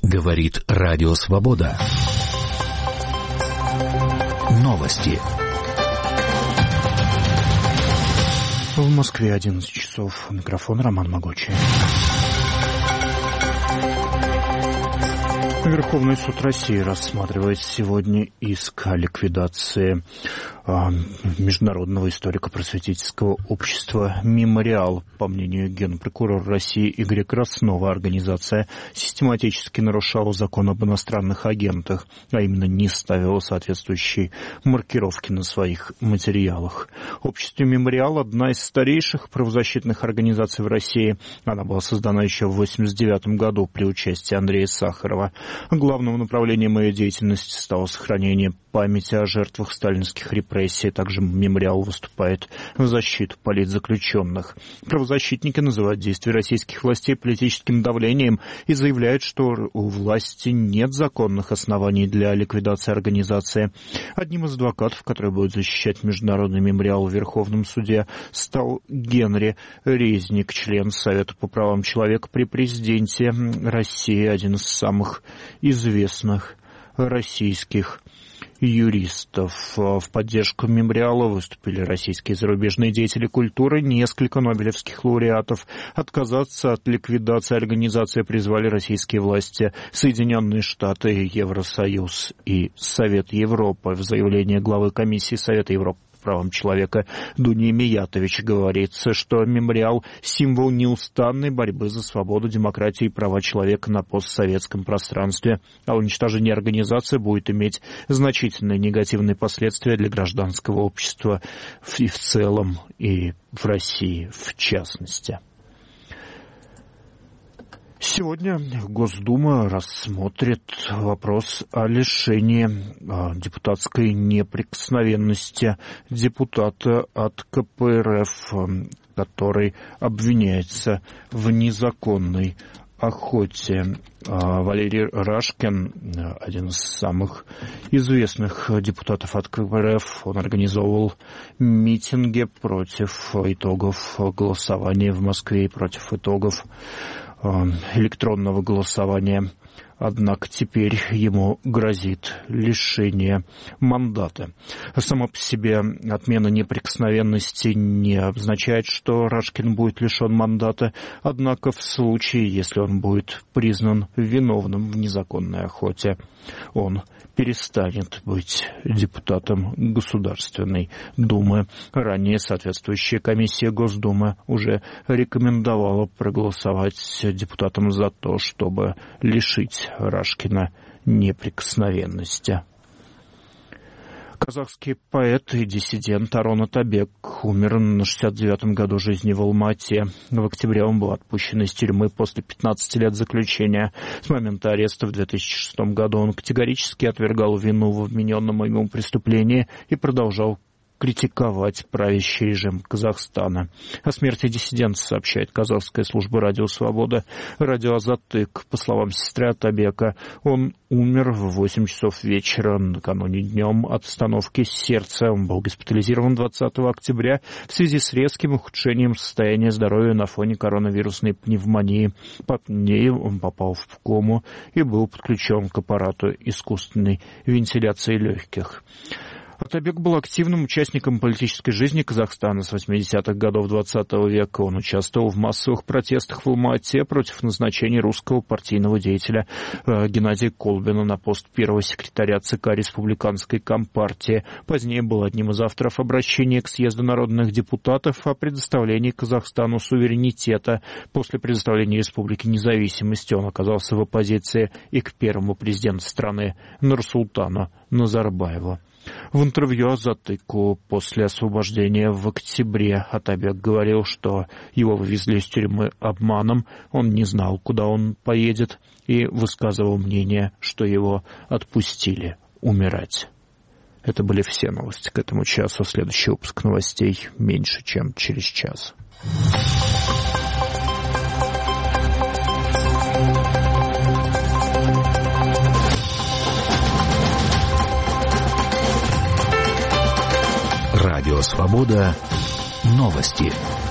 Говорит Радио Свобода. Новости. В Москве 11 часов. Микрофон Роман Могучий. Верховный суд России рассматривает сегодня иск о ликвидации Международного историко-просветительского общества «Мемориал». По мнению генпрокурора России Игоря Краснова, организация систематически нарушала закон об иностранных агентах, а именно не ставила соответствующие маркировки на своих материалах. Общество «Мемориал» – одна из старейших правозащитных организаций в России. Она была создана еще в 1989 году при участии Андрея Сахарова. Главным направлением ее деятельности стало сохранение памяти о жертвах сталинских репрессий. Также «Мемориал» выступает в защиту политзаключенных. Правозащитники называют действия российских властей политическим давлением и заявляют, что у власти нет законных оснований для ликвидации организации. Одним из адвокатов, который будет защищать Международный мемориал в Верховном суде, стал Генри Резник, член Совета по правам человека при президенте России, один из самых известных российских юристов. В поддержку мемориала выступили российские и зарубежные деятели культуры, несколько нобелевских лауреатов. Отказаться от ликвидации организации призвали российские власти, Соединенные Штаты, Евросоюз и Совет Европы. В заявлении главы комиссии Совета Европы по правам человека Дуни Миятович говорится, что мемориал – символ неустанной борьбы за свободу, демократию и права человека на постсоветском пространстве, а уничтожение организации будет иметь значительные негативные последствия для гражданского общества и в целом, и в России в частности. Сегодня Госдума рассмотрит вопрос о лишении депутатской неприкосновенности депутата от КПРФ, который обвиняется в незаконной охоте. Валерий Рашкин, один из самых известных депутатов от КПРФ, он организовывал митинги против итогов голосования в Москве и против итогов электронного голосования. Однако теперь ему грозит лишение мандата. Сама по себе отмена неприкосновенности не означает, что Рашкин будет лишен мандата. Однако в случае, если он будет признан виновным в незаконной охоте, он перестанет быть депутатом Государственной Думы. Ранее соответствующая комиссия Госдумы уже рекомендовала проголосовать депутатам за то, чтобы лишить Рашкина неприкосновенности. Казахский поэт и диссидент Арон Атабек умер на 69-м году жизни в Алма-Ате. В октябре он был отпущен из тюрьмы после 15 лет заключения. С момента ареста в 2006 году он категорически отвергал вину в вмененном ему преступлении и продолжал критиковать правящий режим Казахстана. О смерти диссидента сообщает казахская служба «Радио Свобода». Радио Азаттык, по словам сестры Атабека, он умер в 8 часов вечера накануне днем от остановки сердца. Он был госпитализирован 20 октября в связи с резким ухудшением состояния здоровья на фоне коронавирусной пневмонии. Позднее он попал в кому и был подключен к аппарату искусственной вентиляции легких. Атабек был активным участником политической жизни Казахстана с 80-х годов XX века. Он участвовал в массовых протестах в Алма-Ате против назначения русского партийного деятеля Геннадия Колбина на пост первого секретаря ЦК Республиканской Компартии. Позднее был одним из авторов обращения к съезду народных депутатов о предоставлении Казахстану суверенитета. После предоставления республики независимости он оказался в оппозиции и к первому президенту страны Нурсултану Назарбаеву. В интервью Азаттыку после освобождения в октябре Атабек говорил, что его вывезли из тюрьмы обманом, он не знал, куда он поедет, и высказывал мнение, что его отпустили умирать. Это были все новости к этому часу. Следующий выпуск новостей меньше, чем через час. Радио Свобода. Новости.